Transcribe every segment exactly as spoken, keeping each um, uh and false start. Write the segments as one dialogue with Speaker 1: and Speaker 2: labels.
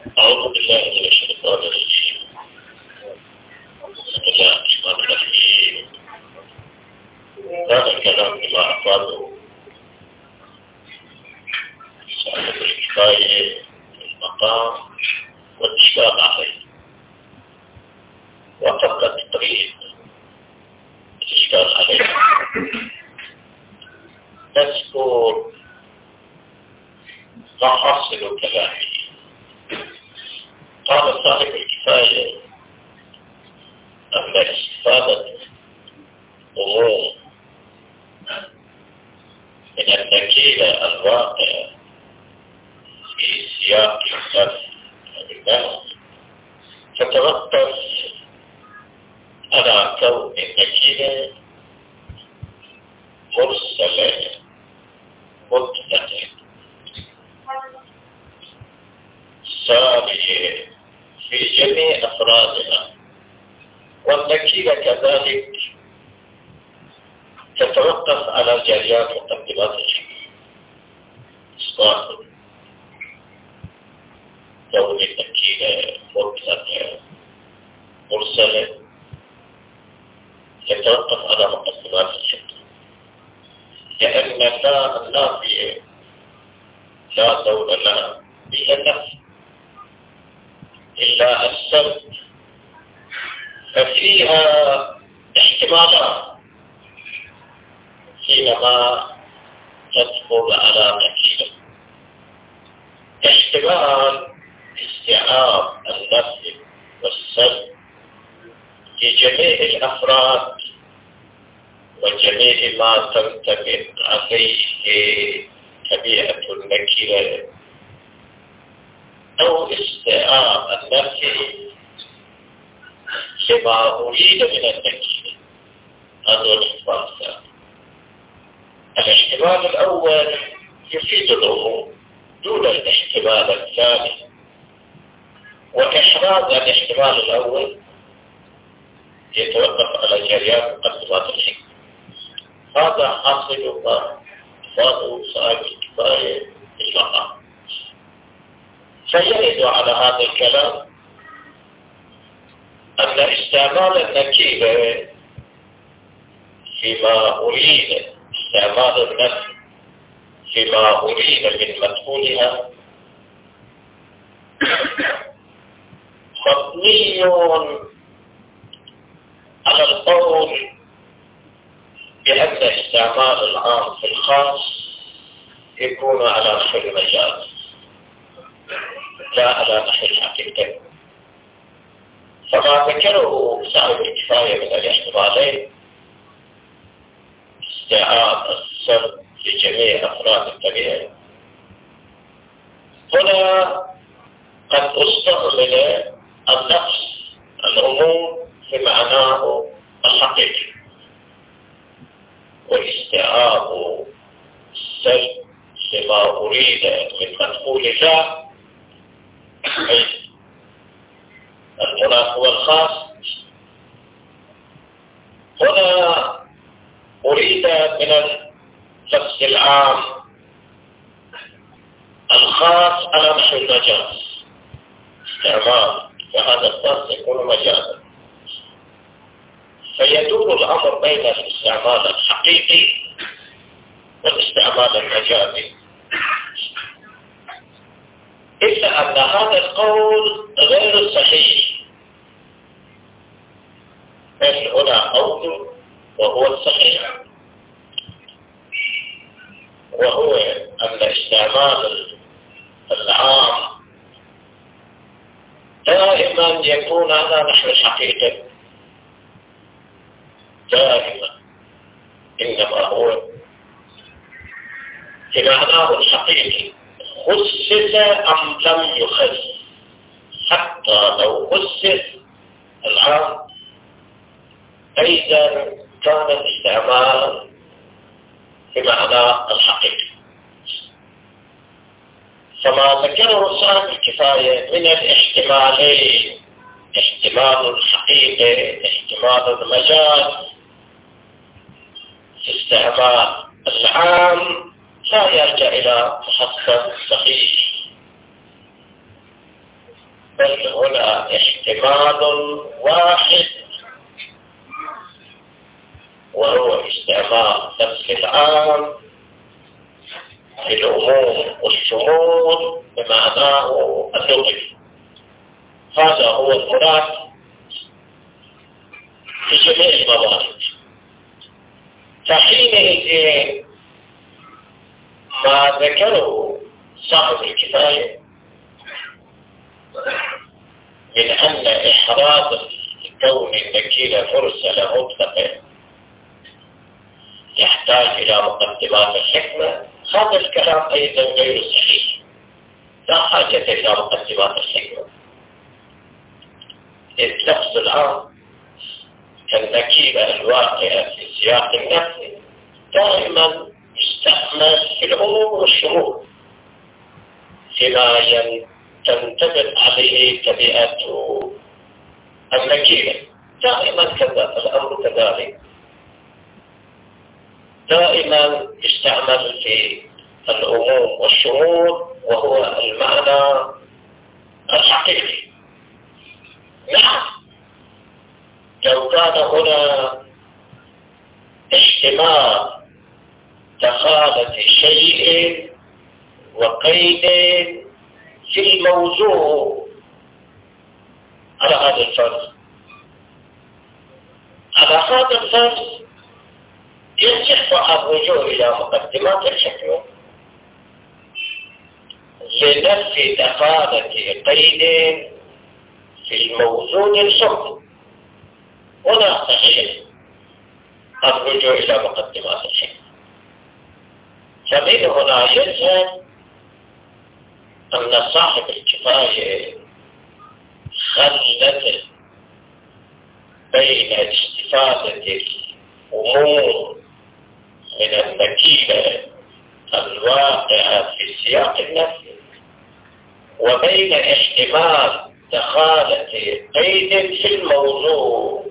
Speaker 1: أعوذ بالله من الشيطان الرجيم. بسم الله الرحمن الرحيم. هذا الكلام بما أفاده صاحب الكفاية المقام والإشكال عليه، وقبل التقريب الإشكال عليه نذكر ما حاصل كلامه. قال صاحب الكفاية أن استفادة أمور من النكيل الواقع في سياق النفس والنفس تتوقف على كون النكيل مرسلة مطلقة سارية في جميع أفرادها، والنكيل كذلك تتوقف على جريان مقدمات الحكم إصلاح كون النكيل مطلقة مرسلة يتوقف على مقدمات الحكم، لأن لا النافية لا دور لها هي النفي إلا السلب، ففيها احتمالات حينما تدخل على نكيلة. احتمال استيعاب النفي والسلب لجميع الأفراد وجميع ما تنطبق عليه طبيعة النكيلة، أو استيعاب النفي لما أريد من النكيلة. هذا الاحتمال الثاني. الاحتمال الأول يفيد الأمور دون الاحتمال الثاني، وإحراز الاحتمال الأول يتوقف على جريان مقدمات الحكم. هذا حاصل ما فاضوا صاحب الكفاية بالمقام. فيرد على هذا الكلام أن استعمال النكيلة فيما أريد استعمال النفي فيما أريد من مدخولها مبني على القول بأن استعمال العام في الخاص يكون على نحو المجاز لا على نحو الحقيقة. فما ذكره صاحب الكفاية من الاحتمالين استيعاب السلب لجميع أفراد الطبيعة، هنا قد استعمل النفس العموم في معناه الحقيقي، واستيعاب السلب لما أريد من مدخول الله أي المناط والخاص. هنا أريد من اللفظ العام الخاص على نحو المجاز استعمال، فهذا الخاص يكون مجازا، فيدور الأمر بين الاستعمال الحقيقي والاستعمال المجازي، إلا أن هذا القول غير صحيح، بل هنا قول وهو الصحيح، وهو أن استعمال العام دائما يكون على نحو الحقيقة دائما، إنما هو في معناه الحقيقي خصص أم لم يخص. حتى لو خصص العام أيضا كان الاستعمال في معنى الحقيقي. فما ذكره صاحب الكفاية من الاحتمالين احتمال الحقيقة احتمال المجاز في استعمال العام لا يرجع إلى محصل صحيح، بل هنا احتمال واحد، وهو استعمال نفس العام في العموم والشمول بمعناه اللغوي. هذا هو المراد في جميع الموارد. فحينئذ ما ذكره صاحب الكفاية من أن إحراز كون النكيل مرسلة مطلقة يحتاج إلى مقدمات الحكمة، هذا الكلام أيضا غير صحيح، لا حاجة إلى مقدمات الحكمة. اللفظ العام كالنكيلة الواقعة في سياق النفي دائما يستعمل في العموم والشمول فيما تنطبق عليه طبيعة النكيلة. دائما كذا الأمر كذلك، دائما يستعمل في العموم والشمول وهو المعنى الحقيقي. نعم، لو كان هنا احتمال دخالة شيء وقيد في الموضوع على هذا الفرض، على هذا الفرض يصح الرجوع إلى مقدمات الحكمة لنفي دخالة قيد في الموضوع الحكم. ولا صحيح الرجوع إلى مقدمات الحكمة. فمن هنا يظهر أن صاحب الكفاية خلت بين استفادة الأمور من النكيلة الواقعة في سياق النفي وبين احتمال دخالة قيد في الموضوع،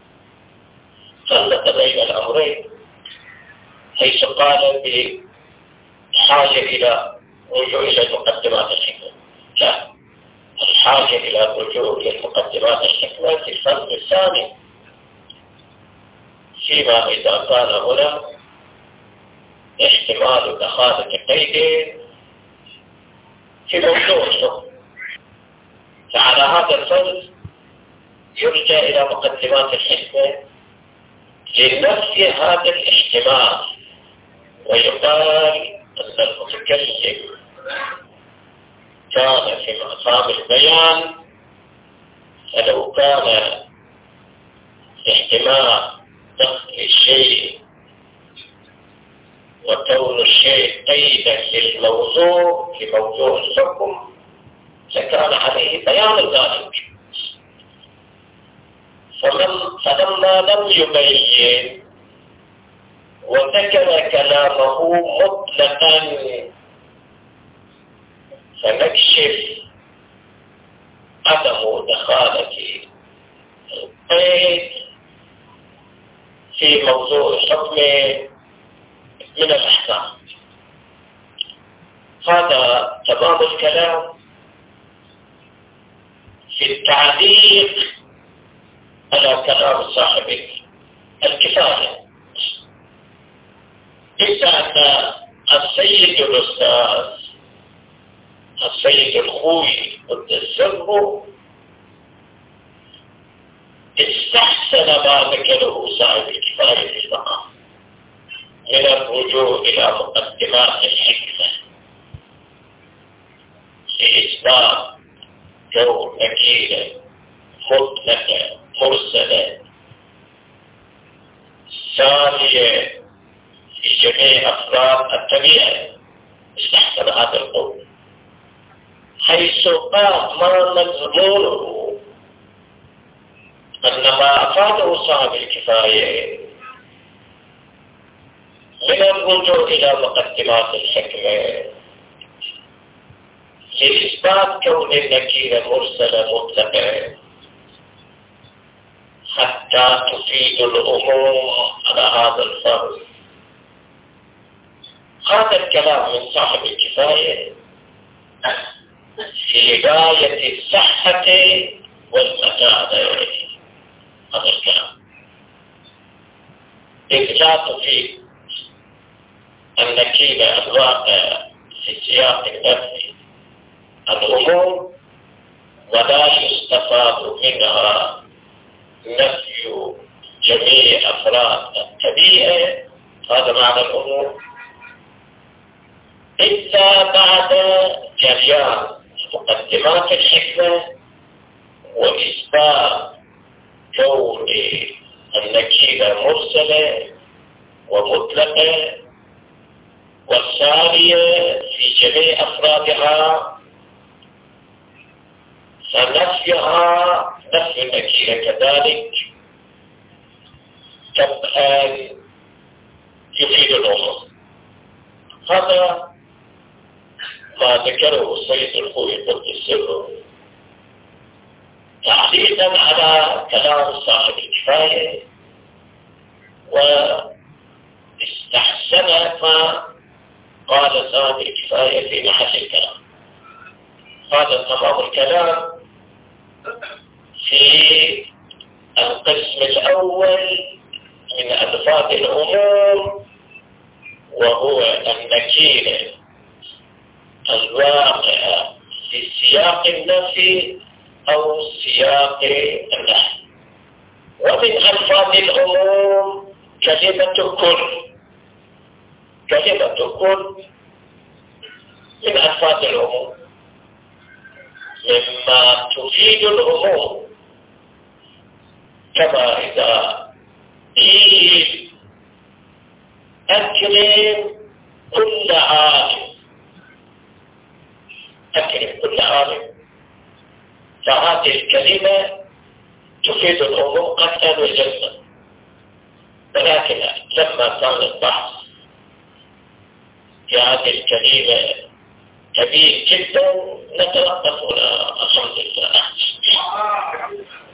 Speaker 1: خلت بين الأمرين، حيث قال بحاجة إلى رجوع إلى المقدمات الحكمة. لا، الحاجة إلى الرجوع إلى المقدمات الحكمة في الفرق الثاني، فيما إذا كان هنا احتمال دخالة قيد في موضوع الحكم، فعلى هذا الفرق يرجع إلى مقدمات الحكمة لنفي هذا الاحتمال، ويقال أن المتكلم كان في مقام البيان، فلو كان احتمال دخل الشيء وكون الشيء قيدا للموضوع في موضوع الحكم لكان عليه بيان ذلك. فلما لم يبين وذكر كلامه مطلقا فنكشف عدم دخالة القيد في موضوع الحكم من الأحكام. هذا تمام الكلام في التعليق على كلام صاحب الكفاية. إذا أن السيد الأستاذ السيد الخوي ضد السر استحسن ما ذكره صاحب الكفاية في المقام من الرجوع إلى مقدمات الحكمة لإثبات كون نكيلة مطلقة مرسلة سارية في جميع أفراد الطبيعة. استحسن هذا القول حيث قال ما مضمونه أن ما أفاده صاحب الكفاية من الرجوع إلى مقدمات الحكمة لإثبات كون النكيلة مرسلة مطلقة حتى تفيد الأمور على هذا الفرض. هذا الكلام من صاحب الكفاية في غاية الصحة والمتانة. هذا الكلام إذ لا تفيد النكيل الواقع في سياق النفي الأمور، ولا يستفاد منها نفي جميع أفراد الطبيعة. هذا معنى الأمور، إلا بعد جريان مقدمات الحكمة وإثبات كون النكيلة مرسلة ومطلقة والسارية في جميع أفرادها، فنفيها نفي النكيلة كذلك تبقى يفيد الأمور. هذا ما ذكره السيد الخوي قدس سره تعليقا على كلام صاحب الكفاية، واستحسن ما قال صاحب الكفاية في محل الكلام. هذا تمام الكلام في القسم الأول من ألفاظ الأمور، وهو النكيرة الواقعة في سياق النفي أو سياق النهي. ومن ألفاظ الأمور كلمة كل. كلمة كل من ألفاظ الأمور، مما تفيد الأمور، كما إذا قيل أكرم كل عالم، أكرم كل عالم، فهذه الكلمة تفيد الأمور قطعا وجزما. ولكن لما كان البحث في هذه الكلمة كبير جدا نتوقف هنا. الحمد لله.